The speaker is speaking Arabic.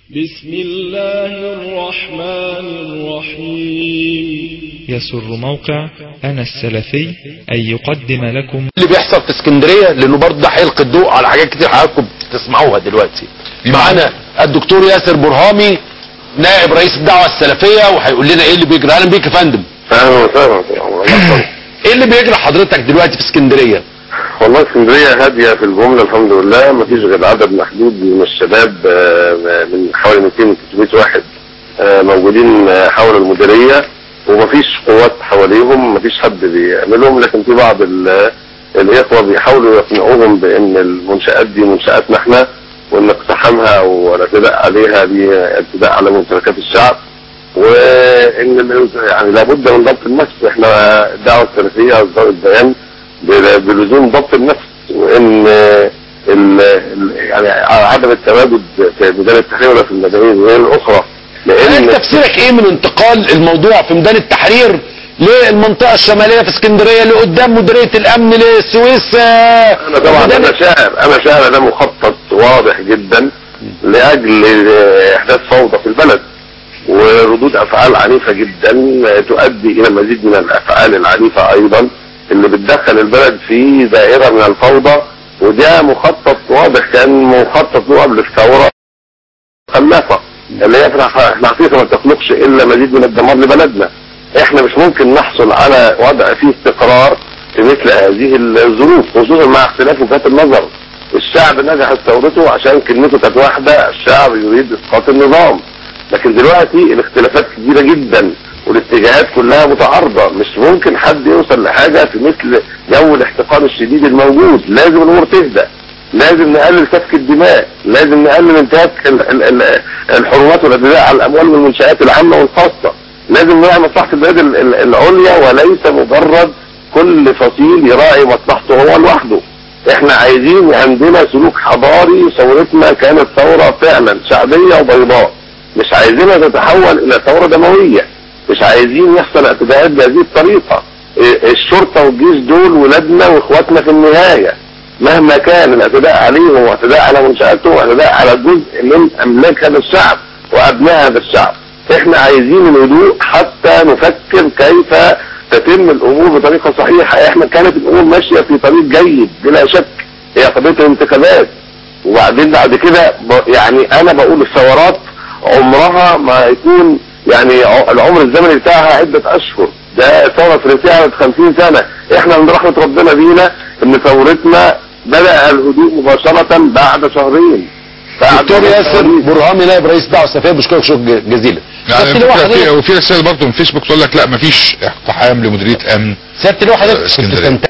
بسم الله الرحمن الرحيم. يسر موقع أنا السلفي أن يقدم لكم اللي بيحصل في اسكندرية، لأنه برضه ده هيلقي الضوء على حاجات كتير حضراتكم تسمعوها دلوقتي. معانا الدكتور ياسر برهامي نائب رئيس الدعوة السلفية، وهيقول لنا ايه اللي بيجري. اهلا بيك يا فندم. اهلا وسهلا. ايه اللي بيجري حضرتك دلوقتي في اسكندرية؟ والله اسكندرية هادية في الجملة الحمد لله، مفيش غير عدد محدود من الشباب من حوالي 200 300 واحد موجودين حول المديرية، ومفيش قوات حواليهم، مفيش حد بيعملهم، لكن في بعض الإخوة بيحاولوا يقنعوهم بأن المنشآت دي منشآتنا احنا، وأن اقتحامها أو الاعتداء عليها دي اعتداء على ممتلكات الشعب، وان يعني لابد من ضبط النفس. احنا الدعوه السلفيه اصدرت بيان بلزوم ضبط النفس، وان يعني عدم التواجد في ميدان التحرير ولا في المدنيين غير الاخرى. لان تفسيرك ايه من انتقال الموضوع في ميدان التحرير للمنطقه الشماليه في اسكندريه اللي قدام مديريه الامن للسويس؟ انا طبعا انا شاعر ده مخطط واضح جدا لاجل احداث فوضى في البلد، وردود افعال عنيفة جدا تؤدي الى مزيد من الافعال العنيفة ايضا اللي بتدخل البلد في دائرة من الفوضى. وده مخطط واضح، كان مخطط له قبل الثورة خلافة اللي هي احنا حقيقة ما تخلقش الا مزيد من الدمار لبلدنا. احنا مش ممكن نحصل على وضع فيه استقرار في مثل هذه الظروف، خصوصا مع اختلاف وجهات النظر. الشعب نجحت ثورته عشان كلمته كانت واحدة، الشعب يريد اسقاط النظام. لكن دلوقتي الاختلافات كبيرة جدا والاتجاهات كلها متعارضة، مش ممكن حد يوصل لحاجة في مثل جو الاحتقان الشديد الموجود. لازم الامور تهدأ، لازم نقلل سفك الدماء، لازم نقلل انتهاك الحرمات والاعتداء على الاموال والمنشآت العامة والخاصة، لازم نراعي مصلحة البلاد العليا، وليس مجرد كل فصيل يراعي مصلحته هو لوحده. احنا عايزين عندنا سلوك حضاري. ثورتنا كانت ثورة فعلا شعبية وبيضاء، مش عايزينها تتحول الى ثورة دموية، مش عايزين يحصل اعتداءات بهذه الطريقة. الشرطة والجيش دول ولادنا واخواتنا في النهاية، مهما كان الاعتداء عليهم واعتداء على منشآتهم واعتداء على جزء من املاك هذا الشعب وابناء هذا الشعب. احنا عايزين الهدوء حتى نفكر كيف تتم الامور بطريقة صحيحة. احنا كانت الامور ماشية في طريق جيد بلا شك، هي قضية الانتخابات. وبعدين بعد كده يعني انا بقول الثورات عمرها ما يكون يعني العمر الزمني بتاعها عدة اشهر. ده ثورة فرنسية قعدت 50 سنة. احنا من رحمة ربنا بينا ان ثورتنا بدأ الهدوء مباشرة بعد شهرين. دكتور ياسر برهامي نائب رئيس الدعوة السلفية، بشكرك شكرا جزيلا. وفي رسائل برضه من فيسبوك تقول لك لا مفيش اقتحام لمديرية امن. سيادة اللواء حضرتك كنت